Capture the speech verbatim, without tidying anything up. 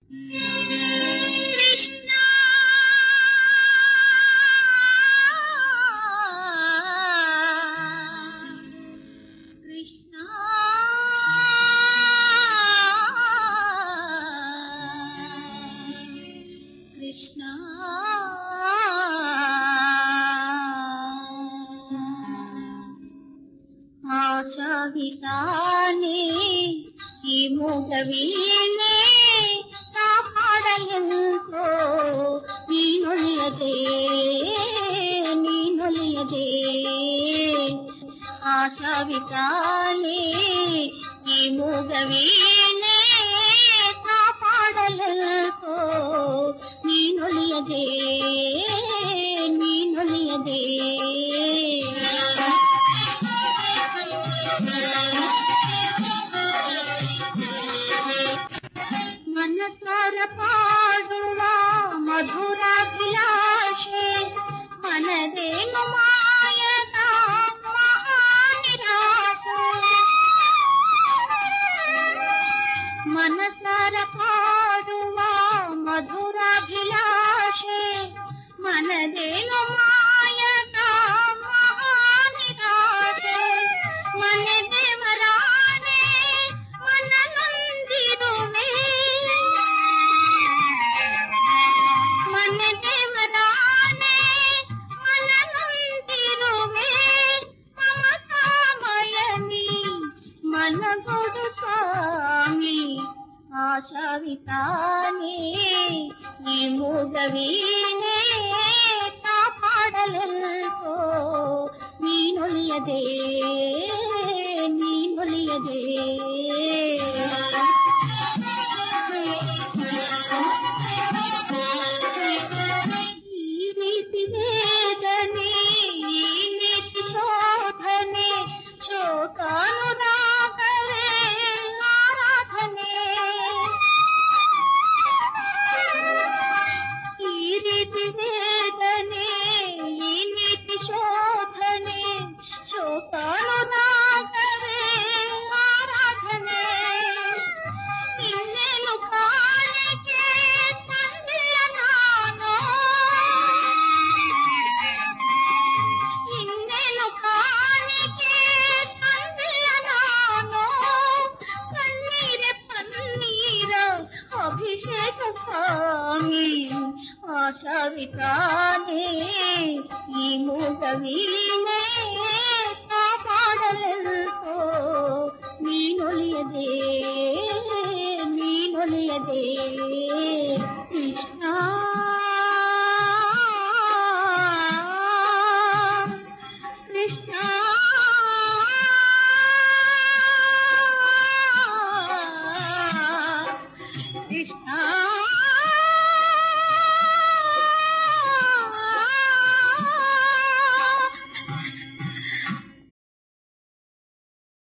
ಕೃಷ್ಣ ಕೃಷ್ಣ ಕೃಷ್ಣ ಆಶಾವಿತಾನೆ ಈ ಮೂಗವೀಣೆ ಕಾಪಾಡಲೆಂತೋ ನೀನೊಲಿಯದೆ ನೀನೊಲಿಯದೆ ಆಶಾವಿತಾನೆ ಈ ಮೂಗವೀಣೆ ಕಾಪಾಡಲೆಂತೋ ನೀನೊಲಿಯದೆ ನೀನೊಲಿಯದೆ ಮನಸಾರ ಪಾಡುವ ಮಧುರಾಭಿಲಾಷೆ ಮನದೇನು ಮಾಯದ ಮಹಾನಿರಾಶೆ ಮನಸಾರ ಪಾಡುವ ಮಧುರಾಭಿಲಾಷೆ ಮನದೇನು ಮಾಯದ ಮಹಾನಿರಾಶೆ ಮನೆ ದೇವರಾನೆ ಮನ ನೊಂದಿರುವೆ ಮನೆ ದೇವರಾನೆ ಮನ ನೊಂದಿರುವೆ ಮಮತಾಮಯನಿ ಮನಗೊಡು ಸ್ವಾಮಿ ಆಶಾವಿತಾನೆ ಈ ಮೂಗವೀಣೆ ಕಾಪಾಡಲೆಂತೋ ನೀನೊಲಿಯದೆ ನೀನೊಲಿಯದೆ ಈ ರೀತಿ ವೇದನೆ ಈ ನೀತಿ ಶೋಧನೆ ಶೋಕಾನುರಾಗವೇ ಆರಾಧನೆ ಈ ರೀತಿ ವೇದನೆ ಈ ನೀತಿ ಶೋಧನೆ ಶೋಕಾನುರಾಗವೇ ಆರಾಧನೆ ಇನ್ನೇನು ಕಾಣಿಕೆ ತಂದೆಯ ನಾನು ಇನ್ನೇನು ಕಾಣಿಕೆ ತಂದೆಯ ನಾನು ಕಣ್ಣೀರೆ ಪನ್ನೀರ ಅಭಿಷೇಕ ಸ್ವಾಮಿ ಆಶಾವಿತಾನೆ ಈ ಮೂಗವೀಣೆ ಕಾಪಾಡಲೆಂತೋ ನೀನೊಲಿಯದೆ ನೀನೊಲಿಯದೆ ಕೃಷ್ಣ ಕೃಷ್ಣ ಕೃಷ್ಣ